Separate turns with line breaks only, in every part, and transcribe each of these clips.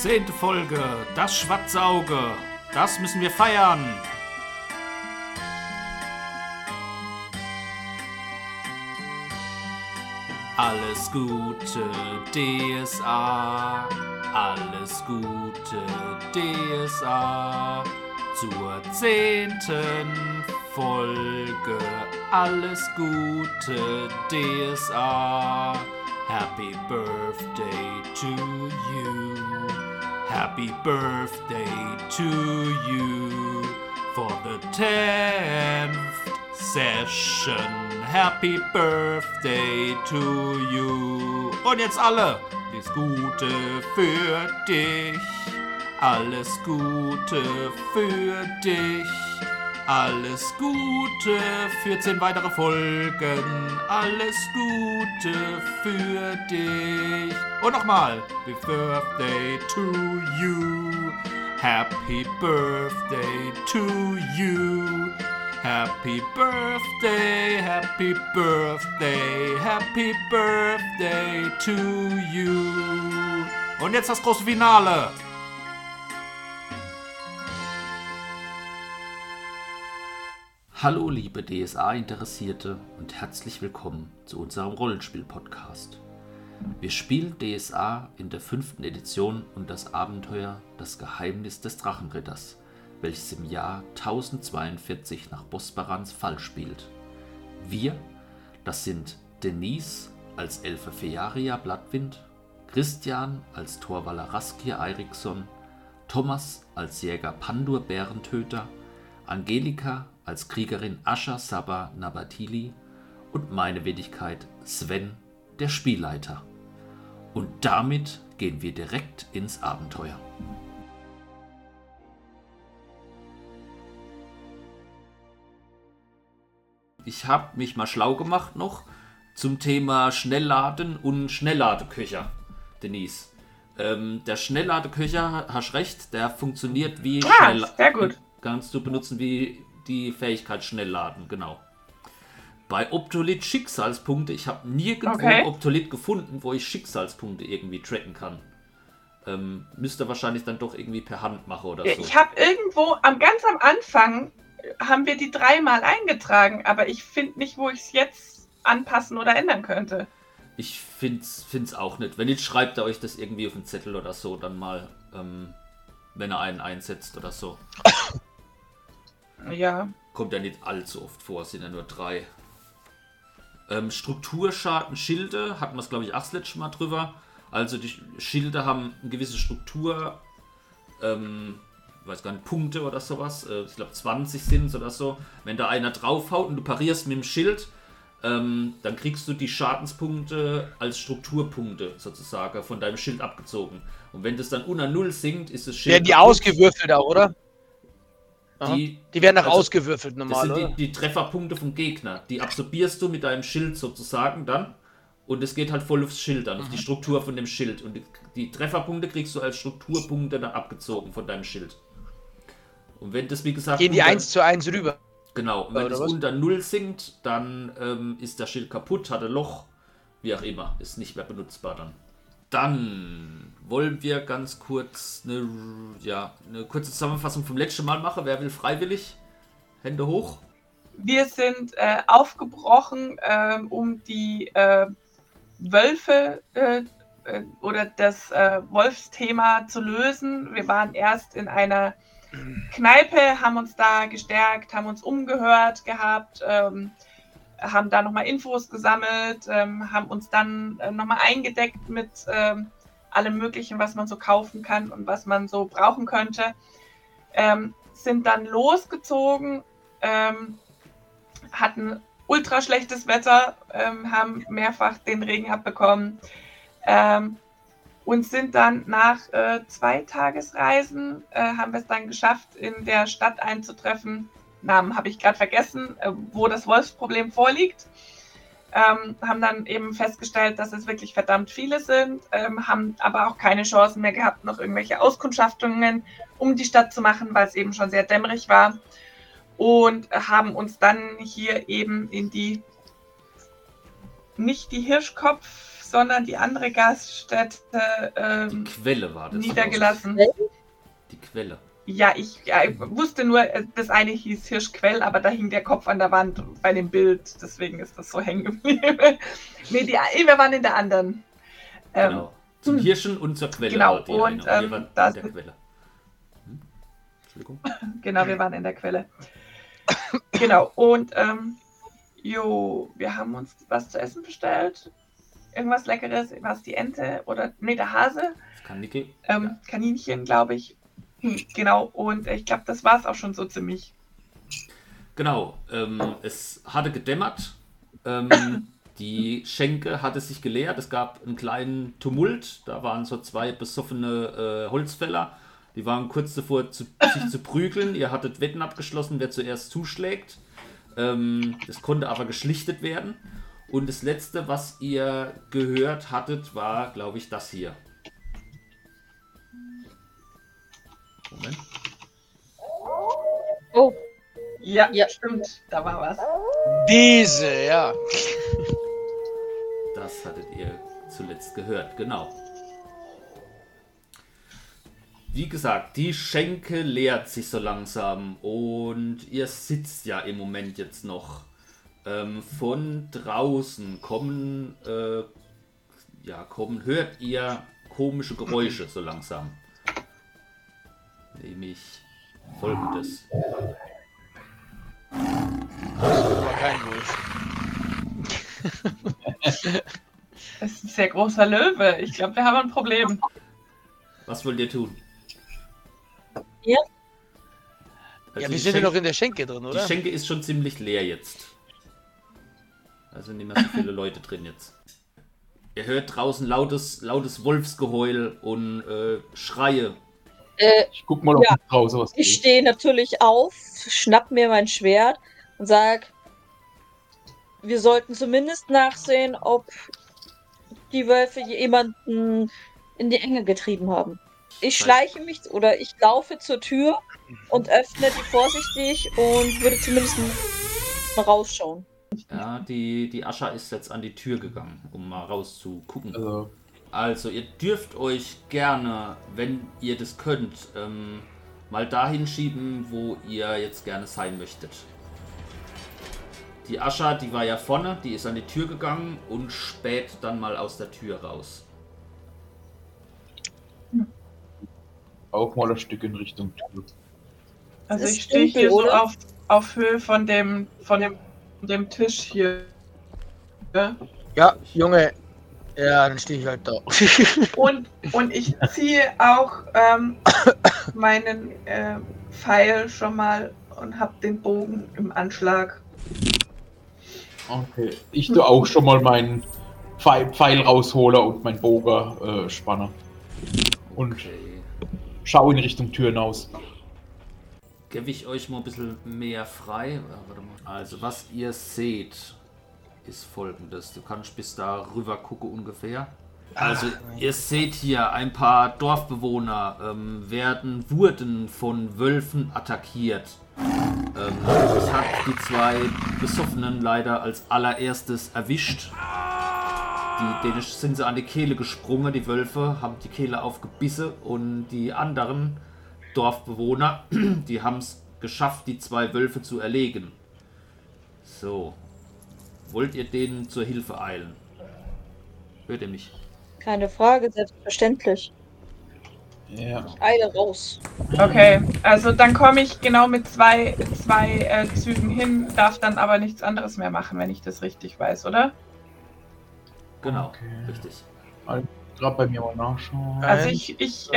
10. Folge, das schwarze Auge, das müssen wir feiern. Alles Gute DSA, alles Gute DSA, zur 10. Folge, alles Gute DSA, Happy Birthday to you, Happy Birthday to you, for the 10th Session. Happy Birthday to you. Und jetzt alle. Alles Gute für dich. Alles Gute für dich. Alles Gute für 10 weitere Folgen. Alles Gute für dich. Und nochmal. Happy Birthday to you. Happy Birthday to you. Happy Birthday, Happy Birthday, Happy Birthday to you. Und jetzt das große Finale. Hallo liebe DSA-Interessierte und herzlich willkommen zu unserem Rollenspiel-Podcast. Wir spielen DSA in der 5. Edition und das Abenteuer Das Geheimnis des Drachenritters, welches im Jahr 1042 nach Bosbarans Fall spielt. Wir, das sind Denise als Elfe Fearia Blattwind, Christian als Torvaller Raskir Eiriksson, Thomas als Jäger Pandur Bärentöter, Angelika als Kriegerin Asha Saba Nabatili und meine Wenigkeit Sven, der Spielleiter. Und damit gehen wir direkt ins Abenteuer. Ich habe mich mal schlau gemacht noch zum Thema Schnellladen und Schnellladeköcher, Denise. Der Schnellladeköcher, hast recht, der funktioniert wie
sehr gut.
Kannst du benutzen wie die Fähigkeit Schnellladen, genau. Bei Optolit Schicksalspunkte, ich habe nirgendwo Optolit gefunden, wo ich Schicksalspunkte irgendwie tracken kann. Müsste wahrscheinlich dann doch irgendwie per Hand machen oder so.
Ich habe irgendwo ganz am Anfang haben wir die 3-mal eingetragen, aber ich finde nicht, wo ich es jetzt anpassen oder ändern könnte.
Ich find's auch nicht. Wenn nicht, schreibt ihr euch das irgendwie auf den Zettel oder so, dann mal, wenn er einen einsetzt oder so.
Ja.
Kommt ja nicht allzu oft vor, es sind ja nur 3. Strukturschaden, Schilde, hatten wir es glaube ich auch das letzte Mal drüber. Also die Schilde haben eine gewisse Struktur, weiß gar nicht, Punkte oder sowas. Ich glaube 20 sind es oder so. Wenn da einer draufhaut und du parierst mit dem Schild, dann kriegst du die Schadenspunkte als Strukturpunkte sozusagen von deinem Schild abgezogen. Und wenn das dann unter 0 sinkt, ist das Schild...
Werden die ausgewürfelt auch, oder? Die werden auch
also,
ausgewürfelt normal,
das sind
oder?
die Trefferpunkte vom Gegner. Die absorbierst du mit deinem Schild sozusagen dann. Und es geht halt voll aufs Schild dann, auf die Struktur von dem Schild. Und die Trefferpunkte kriegst du als Strukturpunkte dann abgezogen von deinem Schild. Und wenn das, wie gesagt...
Gehen die 1:1 rüber.
Genau, und wenn das unter 0 sinkt, dann ist der Schild kaputt, hat ein Loch, wie auch immer, ist nicht mehr benutzbar dann. Dann wollen wir ganz kurz eine kurze Zusammenfassung vom letzten Mal machen. Wer will freiwillig? Hände hoch.
Wir sind aufgebrochen, um die Wölfe oder das Wolfsthema zu lösen. Wir waren erst in einer Kneipe, haben uns da gestärkt, haben uns umgehört gehabt, haben da nochmal Infos gesammelt, haben uns dann nochmal eingedeckt mit allem Möglichen, was man so kaufen kann und was man so brauchen könnte. Sind dann losgezogen, hatten ultra schlechtes Wetter, haben mehrfach den Regen abbekommen und sind dann nach 2 Tagesreisen, haben wir es dann geschafft, in der Stadt einzutreffen. Namen habe ich gerade vergessen, wo das Wolfsproblem vorliegt. Haben dann eben festgestellt, dass es wirklich verdammt viele sind, haben aber auch keine Chancen mehr gehabt, noch irgendwelche Auskundschaftungen um die Stadt zu machen, weil es eben schon sehr dämmerig war. Und haben uns dann hier eben in die, nicht die Hirschkopf, sondern die andere Gaststätte
Die Quelle war das.
niedergelassen.
Die Quelle.
Ja, ich wusste nur, das eine hieß Hirschquell, aber da hing der Kopf an der Wand bei dem Bild, deswegen ist das so hängen geblieben. Nee, wir waren in der anderen.
Genau. Zum Hirschen und zur Quelle.
Genau,
war die
und
eine. Wir waren in der Quelle. Entschuldigung.
Genau, wir waren in der Quelle. Genau, und wir haben uns was zu essen bestellt. Irgendwas Leckeres, was die Ente oder, nee, der Hase.
Das kann Nickel.
Kaninchen, glaube ich. Genau, und ich glaube, das war es auch schon so ziemlich.
Genau, es hatte gedämmert. Die Schenke hatte sich geleert. Es gab einen kleinen Tumult. Da waren so 2 besoffene Holzfäller. Die waren kurz davor, sich zu prügeln. Ihr hattet Wetten abgeschlossen, wer zuerst zuschlägt. Das konnte aber geschlichtet werden. Und das Letzte, was ihr gehört hattet, war, glaube ich, das hier. Moment.
Oh,
Ja,
Ja.
stimmt, da war was.
Diese, ja.
Das hattet ihr zuletzt gehört, genau. Wie gesagt, die Schenke leert sich so langsam und ihr sitzt ja im Moment jetzt noch. Von draußen hört ihr komische Geräusche so langsam. Nämlich folgendes.
Das war kein Wolf.
Das ist ein sehr großer Löwe. Ich glaube, wir haben ein Problem.
Was wollt ihr tun?
Ja.
Also
Ja,
die
wir sind ja
Schenke-
noch in der Schenke drin,
Die
oder?
Schenke ist schon ziemlich leer jetzt. Also nicht mehr so viele Leute drin jetzt. Ihr hört draußen lautes Wolfsgeheul und Schreie.
Ich guck mal, ob
Ja.
draußen was
Ich
geht.
stehe natürlich auf, schnapp mir mein Schwert und sag, wir sollten zumindest nachsehen, ob die Wölfe jemanden in die Enge getrieben haben. Ich schleiche mich oder ich laufe zur Tür und öffne die vorsichtig und würde zumindest mal rausschauen.
Ja, die Ascha ist jetzt an die Tür gegangen, um mal rauszugucken. Also, ihr dürft euch gerne, wenn ihr das könnt, mal dahin schieben, wo ihr jetzt gerne sein möchtet. Die Ascha, die war ja vorne, die ist an die Tür gegangen und späht dann mal aus der Tür raus.
Auch mal ein Stück in Richtung Tür.
Also
Es
ich
ist
stehe hier
dunkel,
so
oder?
auf Höhe von dem Tisch hier. Ja?
Ja, Junge. Ja, dann stehe ich halt da.
Und ich ziehe auch meinen Pfeil schon mal und habe den Bogen im Anschlag.
Okay. Ich tu auch schon mal meinen Pfeil raushole und meinen Bogen spanne. Und
Okay.
schau in Richtung Tür hinaus.
Gebe ich euch mal ein bisschen mehr frei. Warte mal. Also, was ihr seht, ist folgendes. Du kannst bis da rüber gucken ungefähr. Also, ihr seht hier, ein paar Dorfbewohner wurden von Wölfen attackiert. Das hat die 2 Besoffenen leider als allererstes erwischt. Denen sind sie an die Kehle gesprungen, die Wölfe haben die Kehle aufgebissen und die anderen Dorfbewohner, die haben es geschafft, die 2 Wölfe zu erlegen. So. Wollt ihr denen zur Hilfe eilen? Hört ihr mich?
Keine Frage, selbstverständlich.
Ja.
Eile raus.
Okay, also dann komme ich genau mit zwei Zügen hin, darf dann aber nichts anderes mehr machen, wenn ich das richtig weiß, oder?
Genau,
Okay.
richtig.
Gerade bei mir mal nachschauen.
Also ich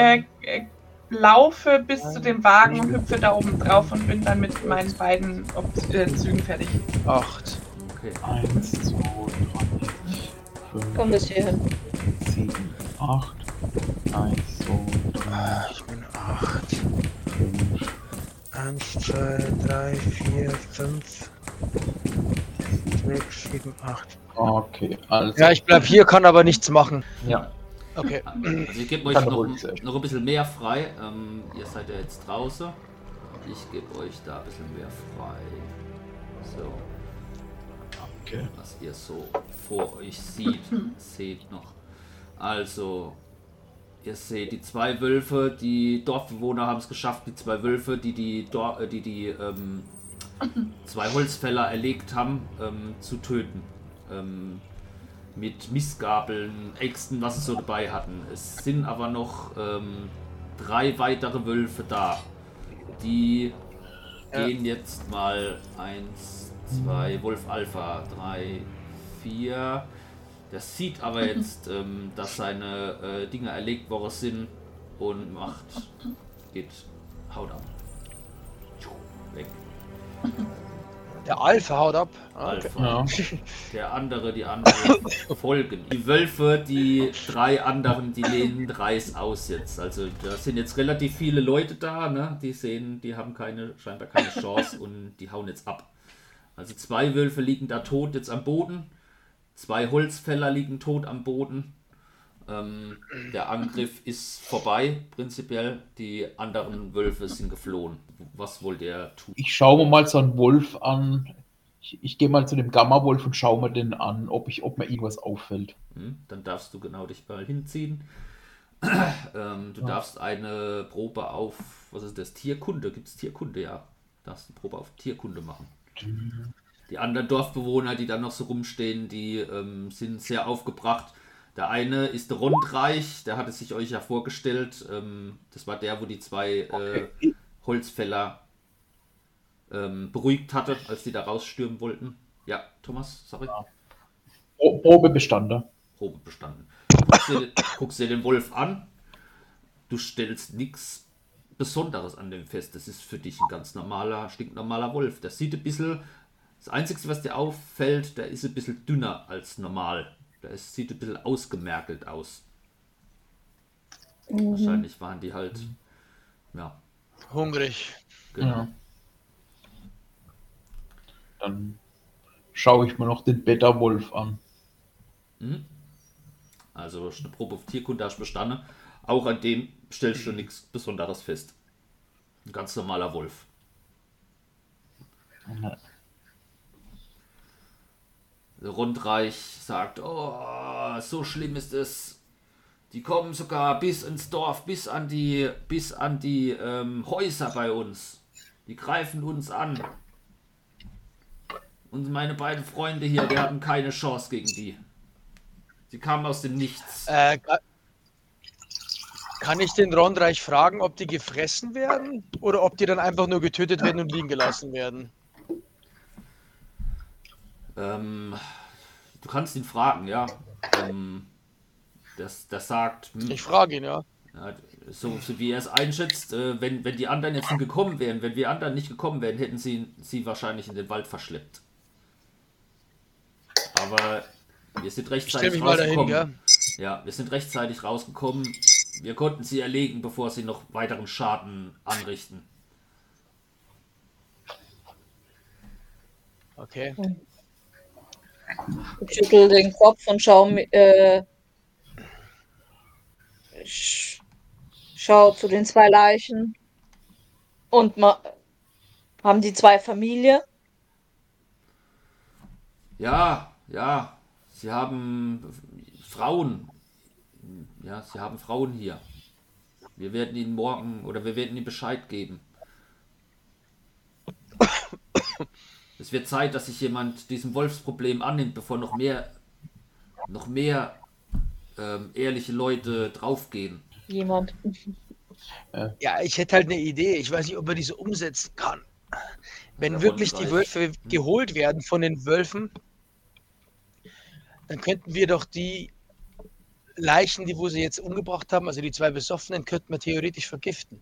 laufe bis zu dem Wagen und hüpfe da oben drauf und bin dann mit meinen beiden Zügen fertig.
8.
Okay.
1, 2, 3, 5,
Komm bis hierhin.
7, 8. 1, 2, 3,
Ich bin 8.
5,
1, 2, 3, 4, 5, 6, 7, 8.
Okay, also.
Ja, ich bleib hier, kann aber nichts machen.
Ja.
Okay.
Also ich gebe euch
Kann
noch
ruhig sein.
ein bisschen mehr frei. Ihr seid ja jetzt draußen. Ich gebe euch da ein bisschen mehr frei. So.
Okay.
was ihr so vor euch seht noch. Also, ihr seht die 2 Wölfe, die Dorfbewohner haben es geschafft, die 2 Wölfe, die 2 Holzfäller erlegt haben, zu töten. Mit Mistgabeln, Äxten, was sie so dabei hatten. Es sind aber noch 3 weitere Wölfe da. Die gehen jetzt mal 1, 2, Wolf Alpha, 3, 4. Der sieht aber jetzt, dass seine Dinger erlegt worden sind und haut ab. Weg.
Der Alpha haut ab.
Alpha.
Ja.
Die anderen folgen. Die Wölfe, die 3 anderen, die lehnen Reis aus jetzt. Also da sind jetzt relativ viele Leute da, ne? Die haben scheinbar keine Chance und die hauen jetzt ab. Also 2 Wölfe liegen da tot jetzt am Boden. 2 Holzfäller liegen tot am Boden. Der Angriff ist vorbei, prinzipiell. Die anderen Wölfe sind geflohen. Was wollt ihr tun?
Ich schaue mir mal so einen Wolf an. Ich gehe mal zu dem Gamma-Wolf und schaue mir den an, ob mir irgendwas auffällt.
Dann darfst du genau dich mal hinziehen. Du darfst eine Probe auf, was ist das, Tierkunde? Gibt es Tierkunde? Ja. Du darfst eine Probe auf Tierkunde machen. Die anderen Dorfbewohner, die da noch so rumstehen, die sind sehr aufgebracht. Der eine ist der Rundreich, der hatte sich euch ja vorgestellt. Das war der, wo die 2 Holzfäller beruhigt hatte, als die da rausstürmen wollten. Ja, Thomas, sorry.
Probe bestanden.
Probe bestanden. Guckst dir den Wolf an. Du stellst nichts Besonderes an dem fest. Das ist für dich ein ganz normaler, stinknormaler Wolf. Der sieht ein bisschen, das Einzige, was dir auffällt, der ist ein bisschen dünner als normal. Sieht ein bisschen ausgemergelt aus. Wahrscheinlich waren die halt, ja.
Hungrig.
Genau.
Ja. Dann schaue ich mir noch den Beta-Wolf an.
Also eine Probe auf Tierkunde hast du bestanden. Auch an dem stellst du nichts Besonderes fest. Ein ganz normaler Wolf. Rundreich sagt, oh, so schlimm ist es. Die kommen sogar bis ins Dorf, bis an die Häuser bei uns. Die greifen uns an. Und meine beiden Freunde hier, die hatten keine Chance gegen die. Sie kamen aus dem Nichts.
Kann ich den Rondreich fragen, ob die gefressen werden oder ob die dann einfach nur getötet werden und liegen gelassen werden?
Du kannst ihn fragen, ja. Der sagt...
Ich frage ihn, ja.
So wie er es einschätzt, wenn die anderen jetzt nicht gekommen wären, wenn wir anderen nicht gekommen wären, hätten sie wahrscheinlich in den Wald verschleppt. Aber wir sind rechtzeitig rausgekommen.
Dahin,
ja, wir sind rechtzeitig rausgekommen. Wir konnten sie erlegen, bevor sie noch weiteren Schaden anrichten.
Okay.
Ich schüttel den Kopf und schau zu den 2 Leichen. Und haben die 2 Familie?
Ja, sie haben Frauen. Ja, sie haben Frauen hier. Wir werden ihnen Bescheid geben. Es wird Zeit, dass sich jemand diesem Wolfsproblem annimmt, bevor noch mehr ehrliche Leute draufgehen.
Jemand.
Ja, ich hätte halt eine Idee. Ich weiß nicht, ob man diese umsetzen kann. Wenn wirklich die Wölfe geholt werden von den Wölfen, dann könnten wir doch die Leichen, wo sie jetzt umgebracht haben, also die 2 Besoffenen, könnten wir theoretisch vergiften.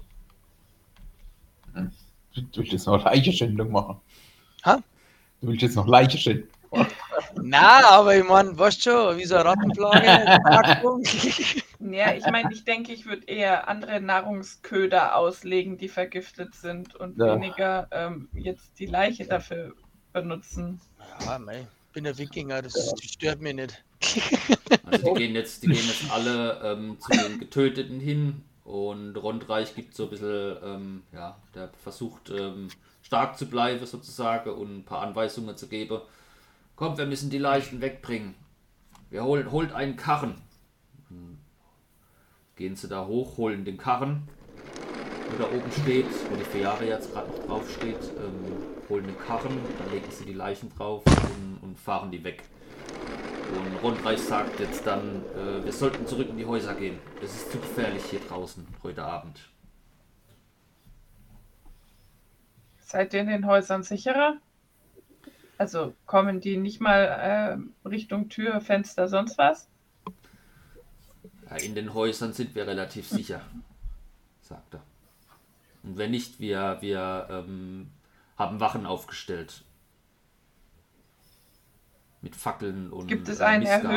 Du willst jetzt noch Leichenschändung machen?
Ha?
Du willst jetzt noch Leichenschändung machen?
Na, aber ich meine, weißt schon, wie so eine Rattenplage.
Ja, ich denke, ich würde eher andere Nahrungsköder auslegen, die vergiftet sind und weniger jetzt die Leiche dafür benutzen.
Ja, mei, ich bin ein Wikinger, das stört mich nicht.
Also die gehen jetzt alle zu den Getöteten hin und Rondreich gibt so ein bisschen, der versucht stark zu bleiben sozusagen und ein paar Anweisungen zu geben. Kommt, wir müssen die Leichen wegbringen. Holt einen Karren. Dann gehen sie da hoch, holen den Karren, der da oben steht, wo die Fähre jetzt gerade noch drauf steht, holen den Karren, dann legen sie die Leichen drauf und fahren die weg. Und Rundreich sagt jetzt dann, wir sollten zurück in die Häuser gehen. Es ist zu gefährlich hier draußen heute Abend.
Seid ihr in den Häusern sicherer? Also kommen die nicht mal Richtung Tür, Fenster, sonst was?
Ja, in den Häusern sind wir relativ sicher, sagt er. Und wenn nicht, wir haben Wachen aufgestellt. Mit Fackeln und
Gibt es einen
Mistgabeln.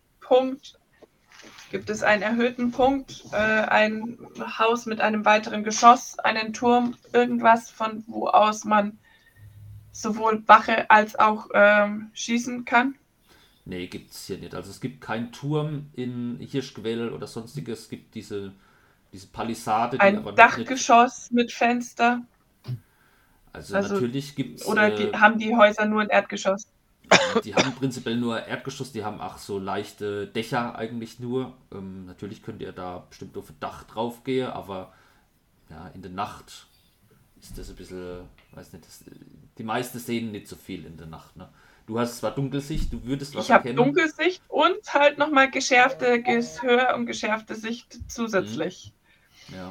erhöhten Punkt, ein Haus mit einem weiteren Geschoss, einen Turm, irgendwas, von wo aus man sowohl Wache als auch schießen kann?
Nee, gibt es hier nicht. Also es gibt keinen Turm in Hirschquell oder sonstiges. Es gibt diese Palisade, die
Ein
aber noch
Dachgeschoss mit Fenster?
nicht... Also
Also,
natürlich gibt es...
Oder haben die Häuser nur ein Erdgeschoss?
Die haben prinzipiell nur Erdgeschoss, die haben auch so leichte Dächer eigentlich nur. Natürlich könnt ihr da bestimmt auf ein Dach drauf gehen, aber ja, in der Nacht ist das ein bisschen, weiß nicht, die meisten sehen nicht so viel in der Nacht. Ne? Du hast zwar Dunkelsicht, du würdest was
Ich habe
erkennen.
Dunkelsicht und halt nochmal geschärfte Gehör und geschärfte Sicht zusätzlich.
Ja.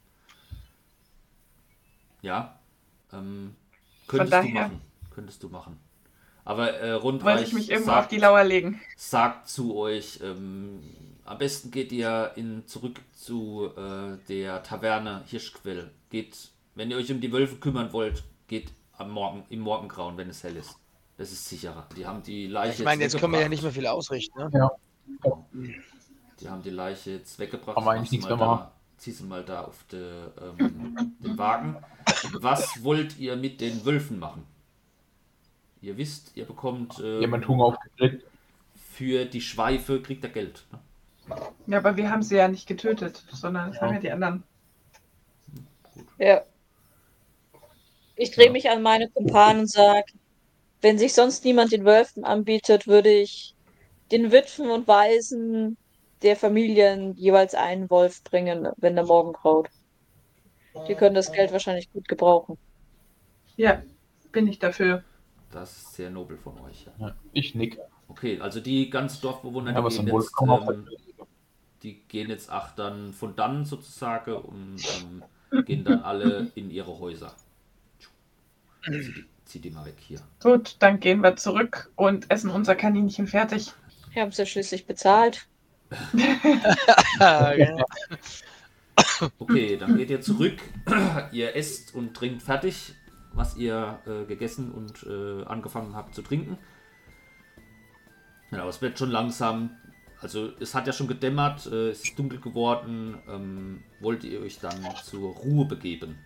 Ja.
Von
Könntest
daher
du machen. Aber
wollte
Rundreich
ich mich irgendwo auf die Lauer legen.
sagt zu euch, am besten geht ihr zurück zu der Taverne Hirschquell. Wenn ihr euch um die Wölfe kümmern wollt, geht im Morgengrauen, wenn es hell ist. Das ist sicherer. Die haben die Leiche
Ich meine, jetzt können wir ja
weggebracht.
nicht mehr viel ausrichten. Ne?
Ja.
Die haben die Leiche jetzt weggebracht.
Kann man eigentlich nichts mehr machen.
Zieh sie mal da auf den Wagen. Was wollt ihr mit den Wölfen machen? Ihr wisst, ihr bekommt
Jemand Hunger aufgekriegt.
für die Schweife kriegt ihr Geld. Ne?
Ja, aber wir haben sie ja nicht getötet, sondern das haben ja die anderen.
Ja. Ich drehe mich an meine Kumpanen und sage, wenn sich sonst niemand den Wölfen anbietet, würde ich den Witwen und Waisen der Familien jeweils einen Wolf bringen, wenn der Morgen graut. Die können das Geld wahrscheinlich gut gebrauchen.
Ja, bin ich dafür.
Das ist sehr nobel von euch. Ja.
Ja, ich nick.
Okay, also die ganzen Dorfbewohner,
Ja, was
die,
ein
gehen
Wolf
jetzt,
kann man auch
die gehen jetzt dann von dann sozusagen und gehen dann alle in ihre Häuser. Zieh die mal weg hier.
Gut, dann gehen wir zurück und essen unser Kaninchen fertig.
Wir haben es ja schließlich bezahlt.
Genau.
Okay, dann geht ihr zurück. Ihr esst und trinkt fertig, was ihr gegessen und angefangen habt zu trinken. Genau, es wird schon langsam, also es hat ja schon gedämmert, es ist dunkel geworden. Wollt ihr euch dann zur Ruhe begeben?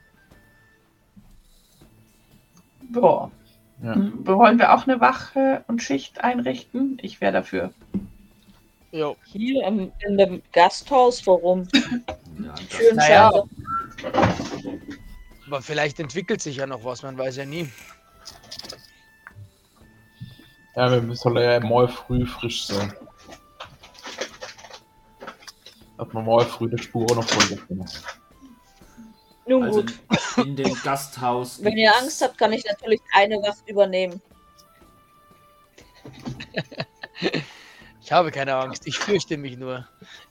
Boah.
Ja.
Wollen wir auch eine Wache und Schicht einrichten? Ich wäre dafür.
Jo.
Hier in dem Gasthaus, warum?
Ja,
Schön
Naja.
schade.
Aber vielleicht entwickelt sich ja noch was, man weiß ja nie.
Ja, wir sollen ja morgen früh frisch sein. Dass wir morgen früh die Spuren noch voll können.
Nun
Also
gut.
in dem Gasthaus.
Wenn ihr Angst habt, kann ich natürlich eine Wache übernehmen.
Ich habe keine Angst, ich fürchte mich nur.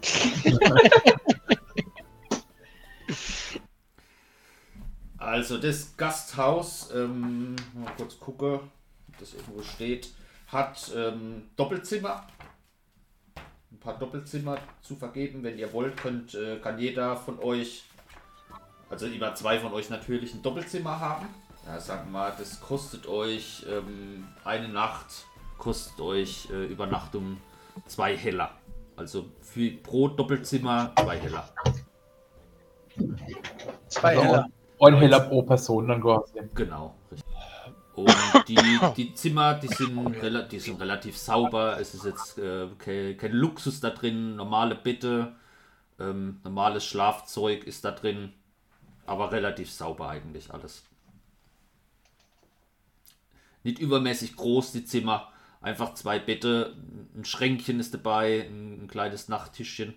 Also das Gasthaus, mal kurz gucken, ob das irgendwo steht, hat Doppelzimmer. Ein paar Doppelzimmer zu vergeben. Wenn ihr wollt, kann jeder von euch, also immer zwei von euch natürlich, ein Doppelzimmer haben. Ja, sagen wir mal, das kostet euch eine Nacht, kostet euch Übernachtung 2 Heller. Also pro Doppelzimmer 2 Heller.
2
Also
Heller.
Ein Heller pro Person dann quasi.
Genau, richtig. Und die Zimmer, die sind relativ sauber. Es ist jetzt kein Luxus da drin. Normale Bette, normales Schlafzeug ist da drin. Aber relativ sauber eigentlich alles. Nicht übermäßig groß die Zimmer, Einfach 2 Bette, ein Schränkchen ist dabei, ein kleines Nachttischchen,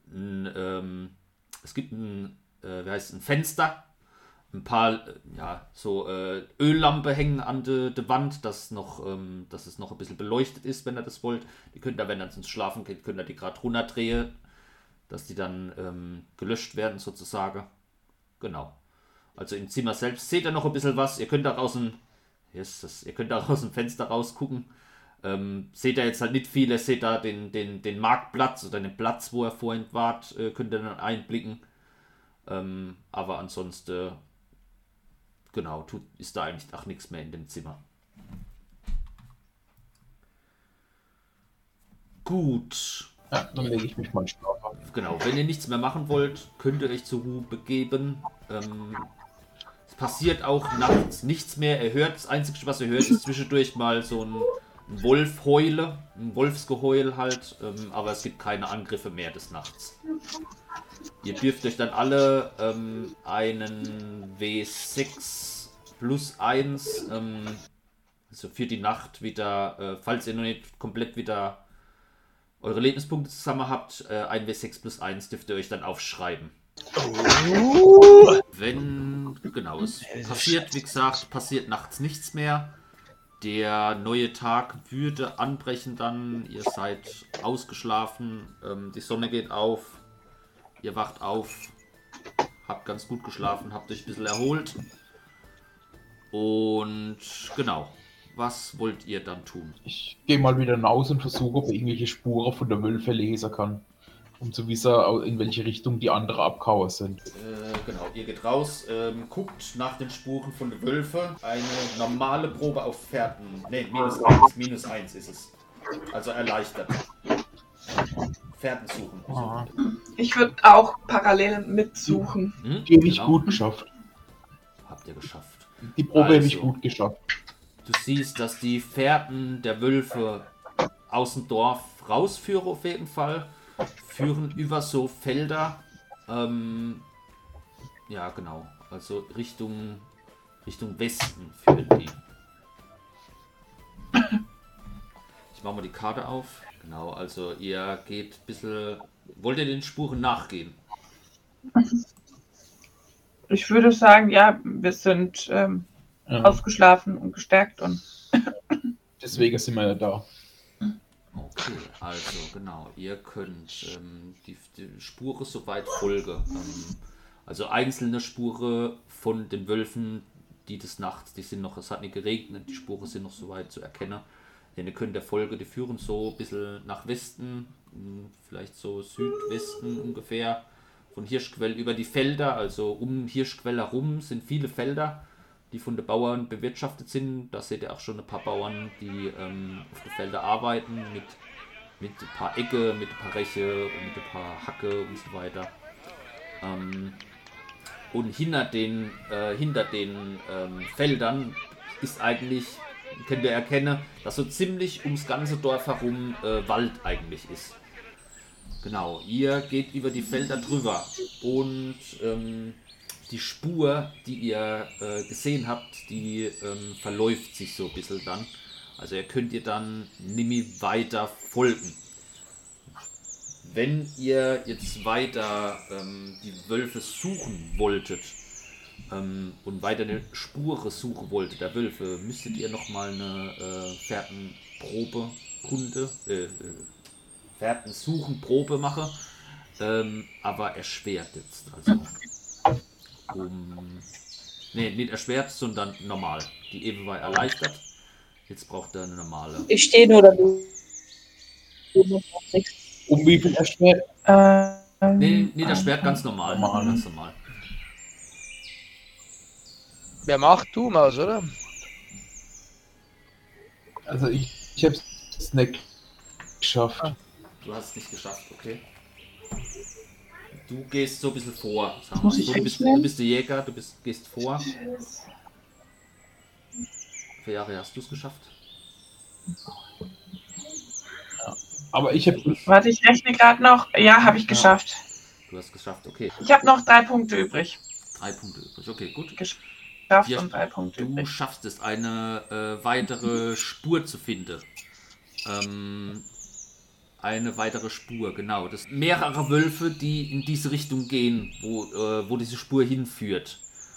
es gibt ein Fenster, ein paar Öllampe hängen an der Wand, dass es noch ein bisschen beleuchtet ist, wenn ihr das wollt. Die könnt ihr, wenn ihr ins Schlafen geht, könnt ihr die gerade runterdrehen, dass die dann gelöscht werden sozusagen. Genau. Also im Zimmer selbst seht ihr noch ein bisschen was. Ihr könnt da aus dem Fenster rausgucken. Seht ihr jetzt halt nicht viel. Ihr seht da den Marktplatz oder den Platz, wo ihr vorhin wart, könnt ihr dann einblicken. Aber ansonsten, genau, ist da eigentlich auch nichts mehr in dem Zimmer. Gut.
Ja, dann lege ich mich mal schlafen.
Genau, wenn ihr nichts mehr machen wollt, könnt ihr euch zur Ruhe begeben. Es passiert auch nachts nichts mehr. Ihr hört, das Einzige, was ihr hört, ist zwischendurch mal so ein Wolfheule, ein Wolfsgeheul halt, aber es gibt keine Angriffe mehr des Nachts. Ihr dürft euch dann alle einen W6 plus 1, also für die Nacht wieder, falls ihr noch nicht komplett wieder eure Lebenspunkte zusammen habt, ein W6 plus 1 dürft ihr euch dann aufschreiben. Es passiert, wie gesagt, passiert nachts nichts mehr. Der neue Tag würde anbrechen dann, ihr seid ausgeschlafen, die Sonne geht auf, ihr wacht auf, habt ganz gut geschlafen, habt euch ein bisschen erholt. Und genau, was wollt ihr dann tun?
Ich gehe mal wieder raus und versuche, ob ich irgendwelche Spuren von der Wölfe lesen kann, um zu wissen, in welche Richtung die anderen Abkauer sind.
Genau, ihr geht raus, guckt nach den Spuren von den Wölfen. Eine normale Probe auf Fährten. Ne, minus 1 ist es. Also erleichtert. Fährten suchen.
Ah.
Ich würde auch parallel mitsuchen.
Die habe ich gut geschafft.
Habt ihr geschafft.
Die Probe habe ich gut geschafft.
Du siehst, dass die Fährten der Wölfe aus dem Dorf rausführen auf jeden Fall. Führen über so Felder. Ja, genau. Also Richtung Westen führen die. Ich mache mal die Karte auf. Genau, also ihr geht ein bisschen... Wollt ihr den Spuren nachgehen?
Ich würde sagen, ja, wir sind ausgeschlafen und gestärkt und...
Deswegen sind wir ja da.
Okay, also genau, ihr könnt die Spuren soweit folgen. Also einzelne Spuren von den Wölfen, die des Nachts, die sind noch, es hat nicht geregnet, die Spuren sind noch soweit zu erkennen. Denn ihr könnt der Folge, die führen so ein bisschen nach Westen, vielleicht so Südwesten ungefähr, von Hirschquell über die Felder, also um Hirschquell herum sind viele Felder, die von den Bauern bewirtschaftet sind. Da seht ihr auch schon ein paar Bauern, die auf den Feldern arbeiten, mit ein paar Ecke, mit ein paar Reche und mit ein paar Hacke und so weiter. Und hinter den Feldern ist eigentlich, könnt ihr erkennen, dass so ziemlich ums ganze Dorf herum Wald eigentlich ist. Genau, ihr geht über die Felder drüber und die Spur, die ihr gesehen habt, die verläuft sich so ein bisschen dann. Also ihr könnt ihr dann nicht weiter folgen. Wenn ihr jetzt weiter die Wölfe suchen wolltet und weiter eine Spur suchen wolltet der Wölfe, müsstet ihr nochmal eine Fährten-Suchen-Probe machen. Aber erschwert jetzt. Also nicht erschwert, sondern normal. Die eben war erleichtert. Jetzt braucht er eine normale.
Ich stehe nur da.
Um wie viel erschwert?
Nee, erschwert ganz normal. Ganz normal.
Wer macht? Du, Maus, oder?
Also ich habe es nicht geschafft.
Du hast es nicht geschafft, okay. Du gehst so ein bisschen vor.
Muss ich
du bist der Jäger, gehst vor. Wie viele Jahre hast du es geschafft?
Ja. Aber ich habe...
Warte, ich rechne gerade noch. Ja, habe ich geschafft.
Du hast es geschafft, okay.
Ich habe noch 3 Punkte übrig.
3 Punkte übrig, okay, gut.
Geschafft und 3 Punkte
Du
übrig.
schaffst es, eine weitere Spur zu finden. Eine weitere Spur, genau. Das sind mehrere Wölfe, die in diese Richtung gehen, wo diese Spur hinführt.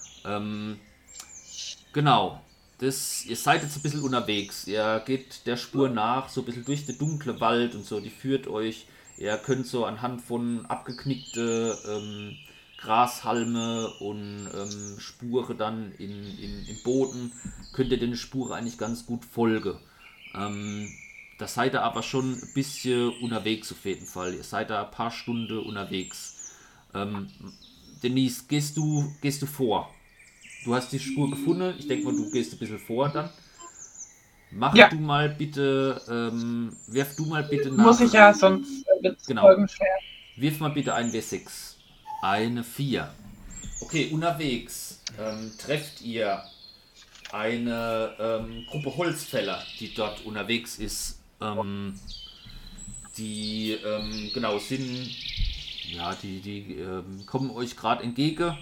Genau. Ihr seid jetzt ein bisschen unterwegs. Ihr geht der Spur nach, so ein bisschen durch den dunklen Wald und so. Die führt euch. Ihr könnt so anhand von abgeknickte Grashalme und Spuren dann im Boden, könnt ihr den Spuren eigentlich ganz gut folgen. Da seid ihr aber schon ein bisschen unterwegs auf jeden Fall. Ihr seid da ein paar Stunden unterwegs. Denise, gehst du vor? Du hast die Spur gefunden. Ich denke mal, du gehst ein bisschen vor dann. Werf du mal bitte nach.
Muss ich ja, sonst wird es Folgen schwer.
Wirf mal bitte ein W6. Eine 4. Okay, unterwegs trefft ihr eine Gruppe Holzfäller, die dort unterwegs ist. Die kommen euch gerade entgegen.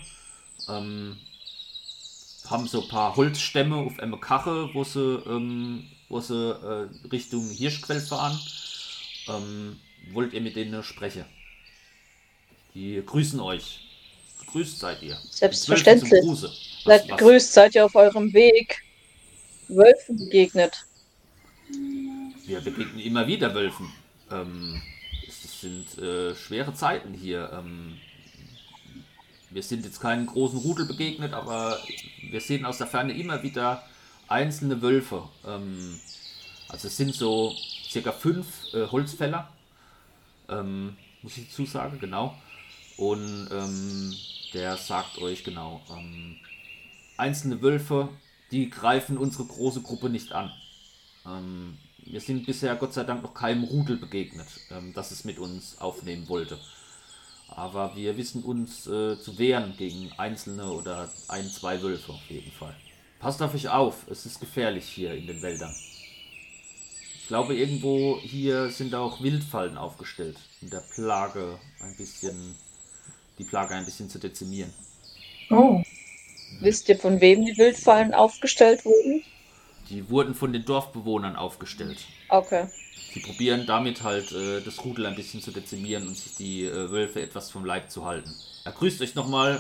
Haben so ein paar Holzstämme auf einer Kache, wo sie Richtung Hirschquell fahren. Wollt ihr mit denen sprechen? Die grüßen euch. Gegrüßt seid ihr.
Selbstverständlich. Seid gegrüßt, seid ihr auf eurem Weg Wölfen begegnet?
Wir begegnen immer wieder Wölfen. Es sind schwere Zeiten hier. Wir sind jetzt keinen großen Rudel begegnet, aber wir sehen aus der Ferne immer wieder einzelne Wölfe. Also es sind so circa 5 Holzfäller, muss ich dazu sagen, genau. Und der sagt euch genau, einzelne Wölfe, die greifen unsere große Gruppe nicht an. Wir sind bisher Gott sei Dank noch keinem Rudel begegnet, das es mit uns aufnehmen wollte. Aber wir wissen uns zu wehren gegen einzelne oder 1, 2 Wölfe auf jeden Fall. Passt auf euch auf, es ist gefährlich hier in den Wäldern. Ich glaube, irgendwo hier sind auch Wildfallen aufgestellt, um die Plage ein bisschen zu dezimieren.
Oh. Wisst ihr, von wem die Wildfallen aufgestellt wurden?
Die wurden von den Dorfbewohnern aufgestellt.
Okay.
Sie probieren damit halt das Rudel ein bisschen zu dezimieren und sich die Wölfe etwas vom Leib zu halten. Grüßt euch nochmal.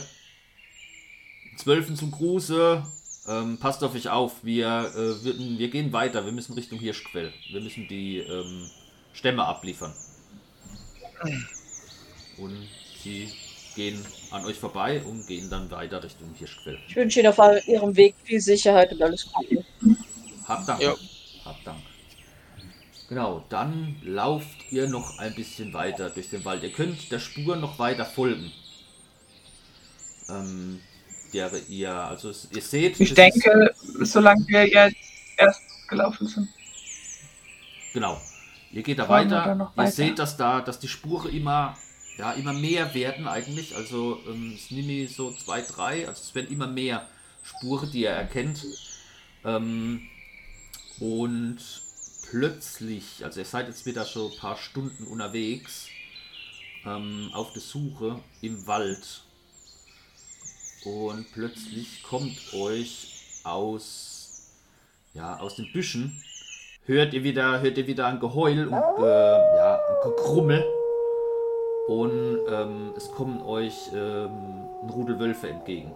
12 zum Gruße. Passt auf euch auf. Wir gehen weiter. Wir müssen Richtung Hirschquell. Wir müssen die Stämme abliefern. Und sie gehen an euch vorbei und gehen dann weiter Richtung Hirschquell.
Ich wünsche Ihnen auf Ihrem Weg viel Sicherheit und alles Gute.
Habt Dank. Ja. Habt Dank. Genau, dann lauft ihr noch ein bisschen weiter durch den Wald. Ihr könnt der Spur noch weiter folgen. Ihr seht...
Ich denke, solange wir jetzt erst gelaufen sind.
Genau. Ihr geht da weiter. Ihr seht, dass die Spuren immer mehr werden eigentlich. Also es nehmen so 2, 3. Also es werden immer mehr Spuren, die ihr erkennt. Und plötzlich, also ihr seid jetzt wieder schon ein paar Stunden unterwegs, auf der Suche im Wald. Und plötzlich kommt euch aus den Büschen, hört ihr wieder ein Geheul und ein Gegrummel. Und es kommen euch ein Rudel Wölfe entgegen.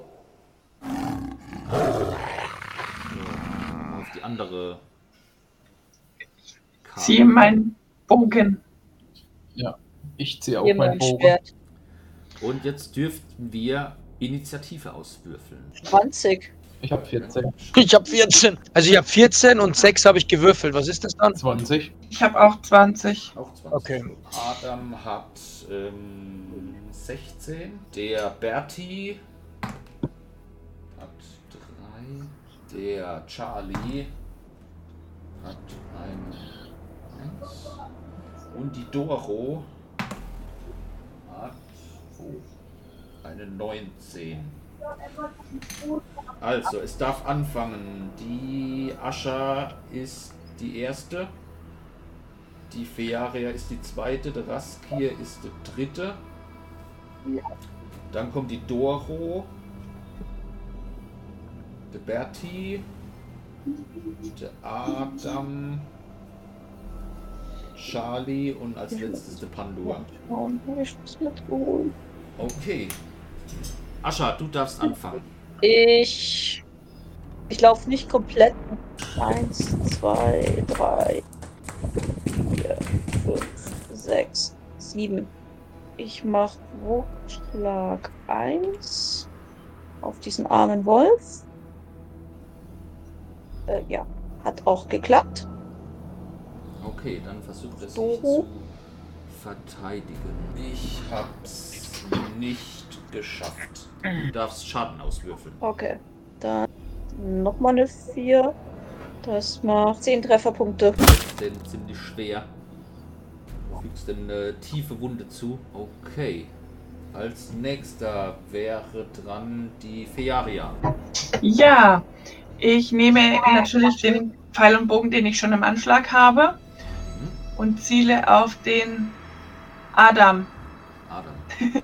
Auf die andere Karte.
Ziehe meinen Bogen.
Ja, ich ziehe auch meinen Bogen.
Schwert.
Und jetzt dürften wir Initiative auswürfeln.
20.
Ich habe 14.
Ich habe 14. Also ich habe 14 und 6 habe ich gewürfelt. Was ist das dann?
20.
Ich habe auch 20.
Auch 20.
Okay.
Adam hat 16. Der Berti hat 3. Der Charlie hat eine 1. Und die Doro hat eine 19. Also, es darf anfangen. Die Ascha ist die erste. Die Fearia ist die zweite. Der Raskir ist der dritte. Dann kommt die Doro. Der Berti. Der Adam. Charlie und als letztes der Pandora.
Warum habe ich das mitgeholt?
Okay. Ascha, du darfst anfangen.
Ich laufe nicht komplett. 1, 2, 3, 4, 5, 6, 7. Ich mache Wuchtschlag 1 auf diesen armen Wolf. Ja, hat auch geklappt.
Okay, dann versucht er sich
So.
zu verteidigen. Ich hab's nicht geschafft. Du darfst Schaden auswürfeln.
Okay, dann nochmal eine 4. Das macht 10 Trefferpunkte.
Denn ziemlich schwer. Du fügst eine tiefe Wunde zu. Okay. Als nächster wäre dran die Fearia.
Ja, ich nehme natürlich den Pfeil und Bogen, den ich schon im Anschlag habe, und ziele auf den Adam.
Adam.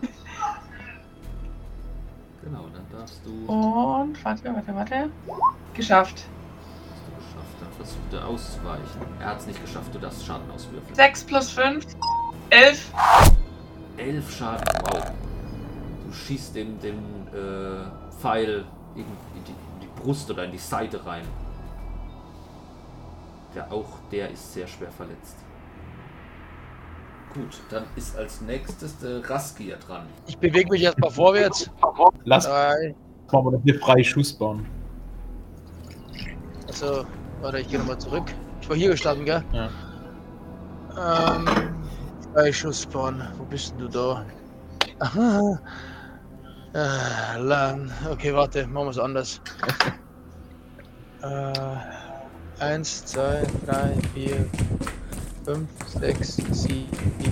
Genau, dann darfst du.
Und warte. Geschafft.
Hast du geschafft. Dann versucht er auszuweichen. Er hat es nicht geschafft, du darfst Schaden auswürfeln.
6 plus 5, 11.
11 Schaden, wow. Du schießt dem Pfeil in die Brust oder in die Seite rein. Der ist sehr schwer verletzt. Gut, dann ist als nächstes der Raskier dran.
Ich bewege mich erstmal vorwärts.
Lass
Drei.
machen wir noch eine freie Schussbahn.
Also, warte, ich gehe nochmal zurück. Ich war hier gestanden, gell?
Ja.
Freie Schussbahn. Wo bist denn du da? Aha. Lang. Okay, warte, machen wir es anders. 1, 2, 3, 4, 5, 6, 7,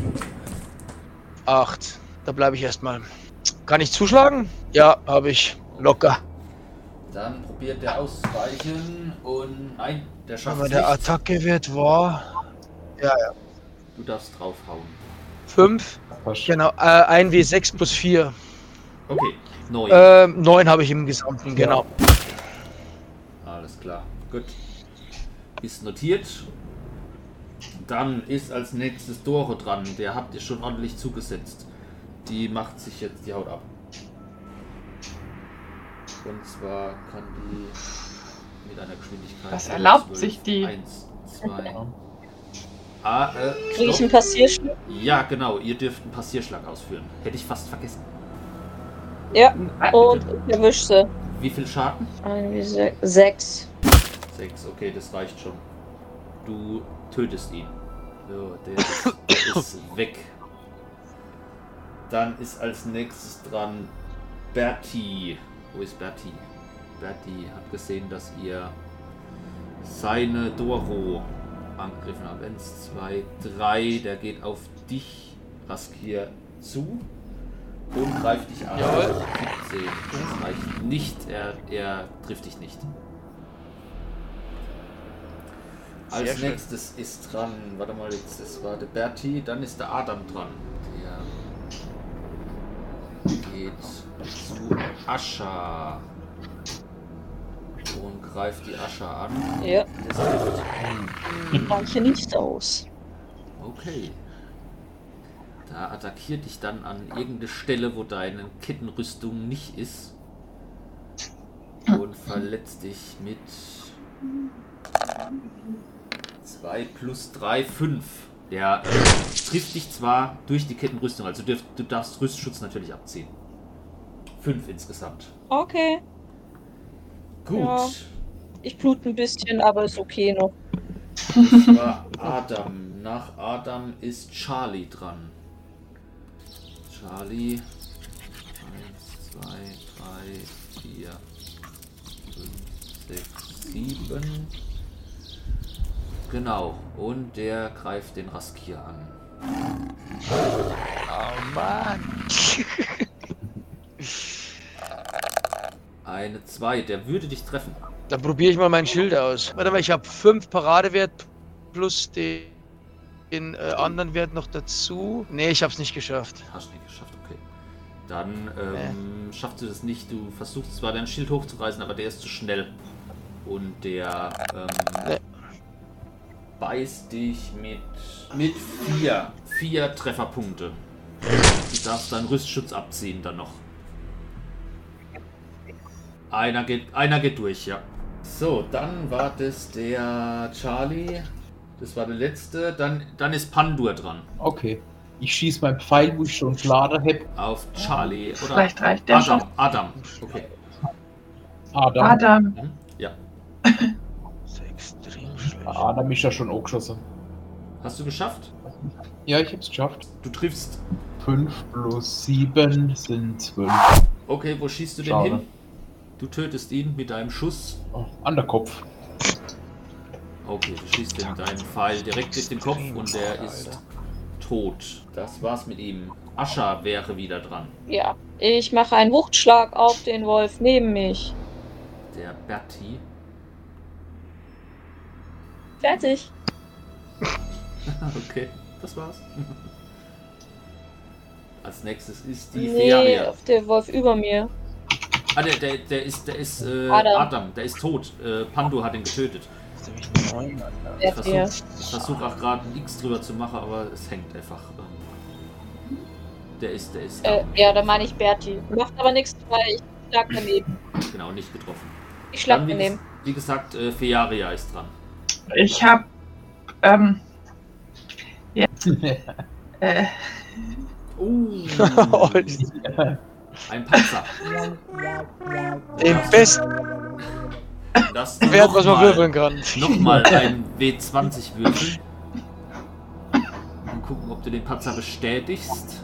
8. Da bleibe ich erstmal. Kann ich zuschlagen? Ja, habe ich. Locker.
Dann probiert er auszuweichen und nein, der schafft
Aber
es
der
nicht.
Attacke wird wahr. Ja.
Du darfst draufhauen.
5.
Passt.
Genau. 1W6 plus 4.
Okay, 9.
9 habe ich im Gesamten, genau.
Alles klar, gut. Ist notiert. Dann ist als nächstes Doro dran. Der habt ihr schon ordentlich zugesetzt. Die macht sich jetzt die Haut ab. Und zwar kann die mit einer Geschwindigkeit.
Was erlaubt sich die?
1, 2.
Kriege ich
stopp.
einen Passierschlag?
Ja, genau. Ihr dürft einen Passierschlag ausführen. Hätte ich fast vergessen.
Ja,
Ah,
und ich erwische sie.
Wie viel Schaden?
6.
6, okay, das reicht schon. Du tötest ihn. So, der ist weg. Dann ist als nächstes dran Bertie. Wo ist Bertie? Bertie hat gesehen, dass ihr seine Doro angegriffen habt. 1, 2, 3. Der geht auf dich, Raskier, zu und greift dich an.
Jawohl.
17. Das reicht nicht. Er trifft dich nicht.
Sehr
Als
schön.
nächstes ist dran, warte mal, jetzt das war der Bertie, dann ist der Adam dran. Der geht zu Ascha und greift die Ascha an.
Ja,
Das trifft.
manche nicht aus.
Okay. Da attackiert dich dann an irgendeine Stelle, wo deine Kettenrüstung nicht ist. Und verletzt dich mit 2 plus 3, 5. Der trifft dich zwar durch die Kettenrüstung, also du darfst Rüstschutz natürlich abziehen. 5 insgesamt.
Okay,
Gut.
Ja. ich blute ein bisschen, aber ist okay noch.
Das war Adam. Nach Adam ist Charlie dran. Charlie. 1, 2, 3, 4, 5, 6, 7. Genau. Und der greift den Raskier an.
Oh Mann.
Eine 2. Der würde dich treffen.
Dann probiere ich mal mein Schild aus. Warte mal, ich habe 5 Paradewert plus den anderen Wert noch dazu. Nee, ich habe es nicht geschafft.
Hast du nicht geschafft, okay. Dann schaffst du das nicht. Du versuchst zwar dein Schild hochzureißen, aber der ist zu schnell. Und der beißt dich mit 4 Trefferpunkte. Du darfst deinen Rüstschutz abziehen dann noch. Einer geht durch, ja. So, dann war das der Charlie. Das war der letzte. Dann ist Pandur dran.
Okay. Ich schieße meinen Pfeil, wo ich schon geladen habe.
Auf Charlie. Oder
Vielleicht reicht der schon.
Adam. Okay.
Adam.
Ja.
Das ist extrem schlecht.
Adam ist ja schon auch geschossen.
Hast du geschafft?
Ja, ich hab's geschafft.
Du triffst.
5 plus 7 sind 12.
Okay, wo schießt du den
Schade.
hin? Du tötest ihn mit deinem Schuss.
Oh, an der Kopf.
Okay, du schießt den deinen Pfeil direkt durch den Kopf und der ist tot. Das war's mit ihm. Ascha wäre wieder dran.
Ja. Ich mache einen Wuchtschlag auf den Wolf neben mich.
Der Berti.
Fertig.
Okay, das war's. Als nächstes ist die
Nee,
Feria.
auf der Wolf über mir.
Ah, der ist
Adam.
Adam, der ist tot. Pandu hat ihn getötet.
Wer der?
Ich versuche auch gerade ein X drüber zu machen, aber es hängt einfach. Der ist.
Ja, da meine ich Berti. Macht aber nichts, weil ich schlag daneben.
Genau, nicht getroffen.
Ich schlag
Dann,
daneben.
wie gesagt, Fearia ist dran.
Ich habe
Ein Panzer.
Den besten
Das
Wert, was man würfeln kann.
Nochmal ein W20 würfeln. Und gucken, ob du den Panzer bestätigst.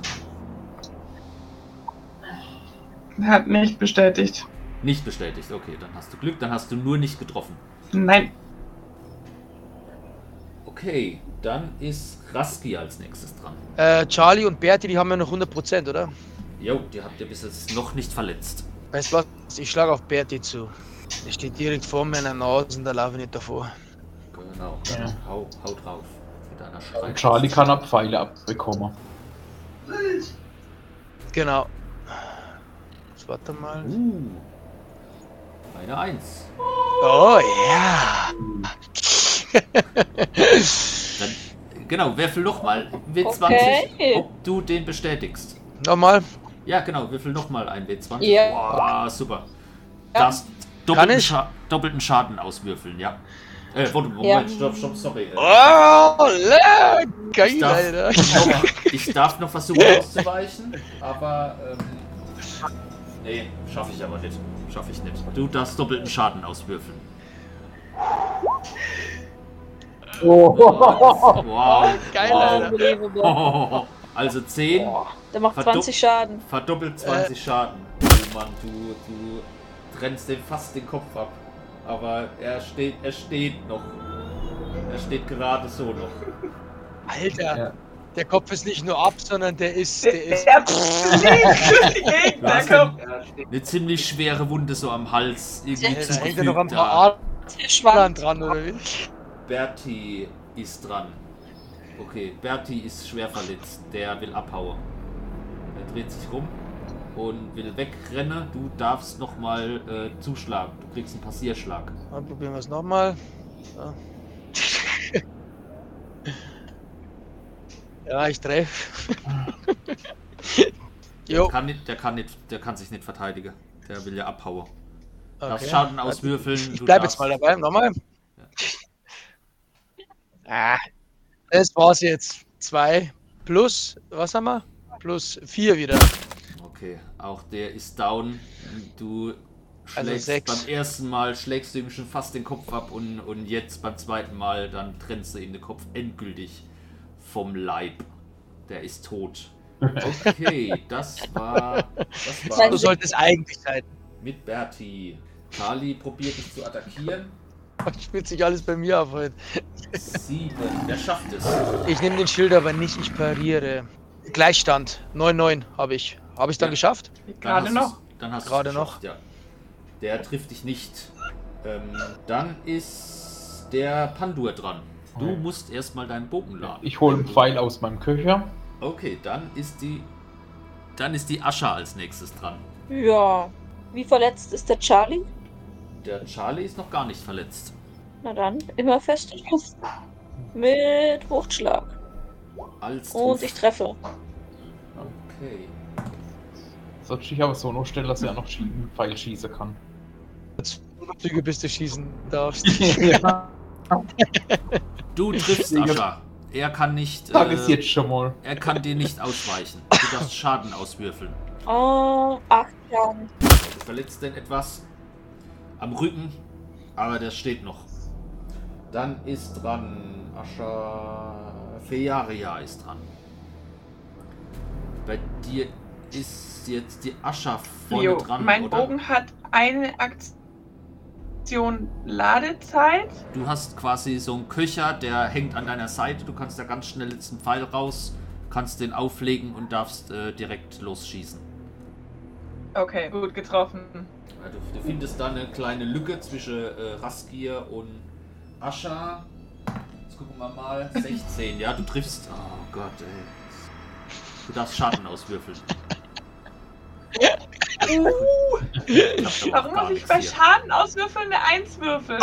hat nicht bestätigt.
Nicht bestätigt, okay, dann hast du Glück, dann hast du nur nicht getroffen.
Nein.
Okay, dann ist Raski als nächstes dran.
Charlie und Berti, die haben ja noch 100%, oder?
Jo, die habt ihr bis jetzt noch nicht verletzt.
Weißt du was? Ich schlage auf Berti zu. Der steht direkt vor meiner Nase und da laufe ich nicht davor.
Genau, dann hau drauf. Mit einer Schrei.
Und Charlie kann ab Pfeile abbekommen.
Genau. Jetzt warte mal.
Eine 1.
Oh ja!
Dann, genau, würfel nochmal W20,
Okay.
ob du den bestätigst.
Nochmal.
Ja, genau, würfel nochmal ein W20.
Ja.
Wow, super.
Ja.
Darfst
Kann ich?
doppelten Schaden auswürfeln, ja. Moment,
Ja.
stopp, sorry.
Oh, geil,
Ich darf,
Alter.
ich darf noch versuchen auszuweichen, aber nee, schaffe ich aber nicht. Du darfst doppelten Schaden auswürfeln. Wow.
Geil,
wow.
Alter.
Unbelievable.
Also 10,
Der macht 20 Schaden.
verdoppelt 20 Schaden. Oh Mann, du trennst dem fast den Kopf ab. Aber er steht noch. Er steht gerade so noch.
Alter,
Ja.
der Kopf ist nicht nur ab, sondern der ist.
Der
Du hast eine ziemlich schwere Wunde so am Hals. Irgendwie
Da hängt er noch ein
zugefügt
paar
Der
Adern
schwankt.
dran, oder wie?
Berti ist dran. Okay, Berti ist schwer verletzt. Der will abhauen. Er dreht sich rum und will wegrennen. Du darfst nochmal zuschlagen. Du kriegst einen Passierschlag.
Dann probieren wir es nochmal. So. Ja, ich treffe. Jo.
Der kann sich nicht verteidigen. Der will ja abhauen. Darfst
Okay.
Schaden auswürfeln.
Ich
du
bleib jetzt
darfst-
mal dabei. Nochmal. Das war's jetzt. 2 plus, was haben wir? Plus 4 wieder.
Okay, auch der ist down. Du
Also
schlägst
6.
beim ersten Mal schlägst du ihm schon fast den Kopf ab und jetzt beim zweiten Mal dann trennst du ihm den Kopf endgültig vom Leib. Der ist tot. Okay, das war
So sollte es eigentlich sein.
mit Berti. Charlie probiert dich zu attackieren.
Spielt sich alles bei mir auf heute.
7, der schafft es.
Ich nehme den Schild aber nicht, ich pariere. Gleichstand. 9-9 habe ich. Habe ich dann
Ja.
geschafft?
Gerade noch.
Dann hast
Gerade
du's geschafft, ja. Der trifft dich nicht. Dann ist der Pandur dran. Du musst erstmal deinen Bogen laden.
Ich hole einen Pfeil aus meinem Köcher.
Okay, dann ist die Ascha als nächstes dran.
Ja. Wie verletzt ist der Charlie?
Der Charlie ist noch gar nicht verletzt.
Na dann, immer fest. Mit Wuchtschlag.
Als
Und ich treffe.
Okay.
Sollte ich aber so noch stellen, dass er noch Pfeil schießen kann.
Züge, bis du schießen darfst.
Ja.
Du triffst Ascha. Er kann nicht.
Sag es jetzt schon mal.
Er kann dir nicht ausweichen. Du darfst Schaden auswürfeln.
8 Schaden.
Du verletzt den etwas am Rücken, aber der steht noch. Dann ist dran Ascha. Fearia ist dran. Bei dir ist jetzt die Ascha vorne
Leo,
dran,
mein
oder?
Bogen hat eine Aktion Ladezeit.
Du hast quasi so einen Köcher, der hängt an deiner Seite. Du kannst da ganz schnell jetzt einen Pfeil raus, kannst den auflegen und darfst direkt losschießen.
Okay, gut getroffen.
Ja, du findest da eine kleine Lücke zwischen Raskir und Ascha. Jetzt gucken wir mal. 16, ja, du triffst. Oh Gott, ey. Du darfst Schaden auswürfeln.
Warum muss ich bei Schaden auswürfeln eine 1 würfeln?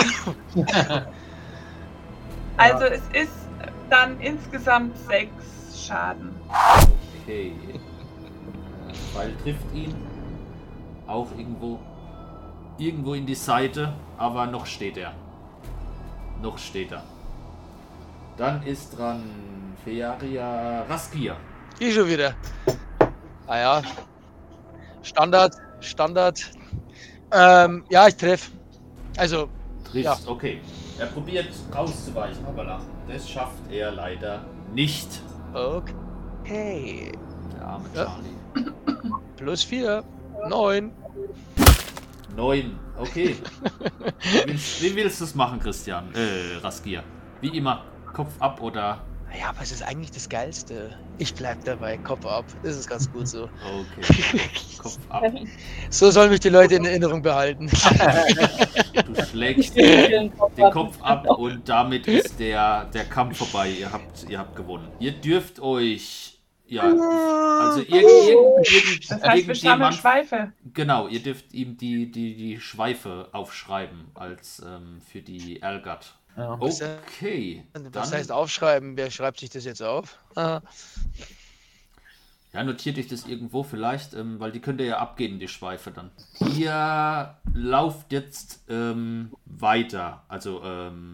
Also es ist dann insgesamt 6 Schaden.
Okay. Pfeil trifft ihn. Auch irgendwo in die Seite, aber noch steht er. Noch steht er. Dann ist dran Fearia Raskir.
Hier schon wieder. Ah ja. Standard. Ja, ich treffe. Also,
Triffst, okay. Er probiert auszuweichen, aber das schafft er leider nicht.
okay.
Der arme
Ja.
Charlie.
Plus 4. 9.
9, okay. Wie willst du es machen, Christian? Raskir. Wie immer, Kopf ab oder...
Ja, aber es ist eigentlich das Geilste. Ich bleib dabei, Kopf ab. Das ist ganz gut so.
Okay. Kopf ab.
So sollen mich die Leute in Erinnerung behalten.
Du schlägst den Kopf ab und damit ist der Kampf vorbei. Ihr habt gewonnen. Ihr dürft euch... Ja, also
Das heißt, wir sammeln Schweife.
Genau, ihr dürft ihm die Schweife aufschreiben als für die Elgat.
Ja.
Okay.
Was
dann-
heißt aufschreiben? Wer schreibt sich das jetzt auf?
Ja, notiert euch das irgendwo vielleicht, weil die könnt ihr ja abgehen, die Schweife dann. Ihr lauft jetzt weiter. Also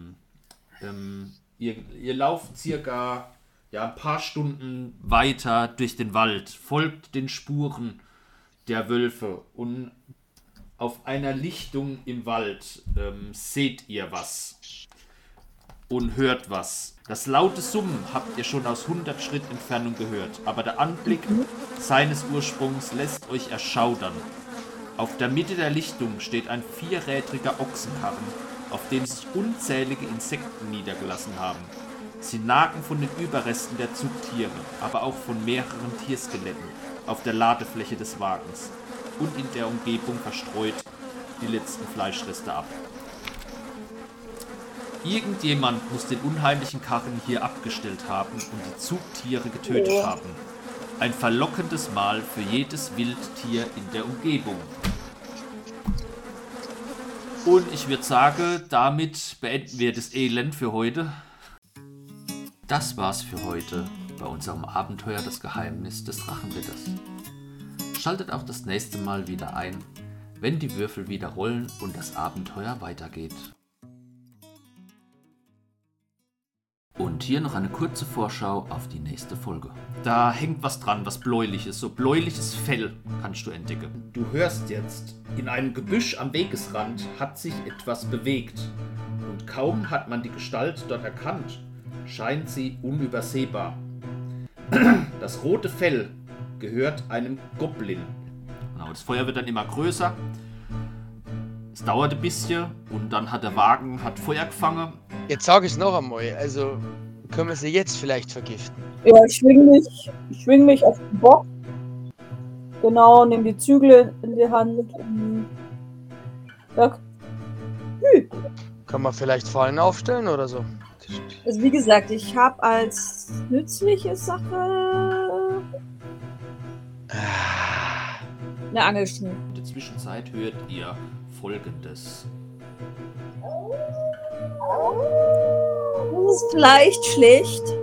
ihr lauft circa ein paar Stunden weiter durch den Wald, folgt den Spuren der Wölfe und auf einer Lichtung im Wald seht ihr was und hört was. Das laute Summen habt ihr schon aus 100 Schritt Entfernung gehört, aber der Anblick seines Ursprungs lässt euch erschaudern. Auf der Mitte der Lichtung steht ein vierrädriger Ochsenkarren, auf dem sich unzählige Insekten niedergelassen haben. Sie nagen von den Überresten der Zugtiere, aber auch von mehreren Tierskeletten auf der Ladefläche des Wagens und in der Umgebung verstreut die letzten Fleischreste ab. Irgendjemand muss den unheimlichen Karren hier abgestellt haben und die Zugtiere getötet haben. Ein verlockendes Mahl für jedes Wildtier in der Umgebung. Und ich würde sagen, damit beenden wir das Elend für heute. Das war's für heute bei unserem Abenteuer Das Geheimnis des Drachenritters. Schaltet auch das nächste Mal wieder ein, wenn die Würfel wieder rollen und das Abenteuer weitergeht. Und hier noch eine kurze Vorschau auf die nächste Folge. Da hängt was dran, was bläuliches, so bläuliches Fell kannst du entdecken. Du hörst jetzt, in einem Gebüsch am Wegesrand hat sich etwas bewegt. Und kaum hat man die Gestalt dort erkannt, scheint sie unübersehbar. Das rote Fell gehört einem Goblin. Genau, das Feuer wird dann immer größer. Es dauert ein bisschen und dann hat der Wagen Feuer gefangen.
Jetzt sage ich es noch einmal. Also können wir sie jetzt vielleicht vergiften.
Ja, ich schwing mich auf den Bock. Genau, nehme die Zügel in die Hand. Ja.
Kann man vielleicht Fallen aufstellen oder so?
Also wie gesagt, ich habe als nützliche Sache eine Angelschnur.
In der Zwischenzeit hört ihr Folgendes.
es vielleicht schlicht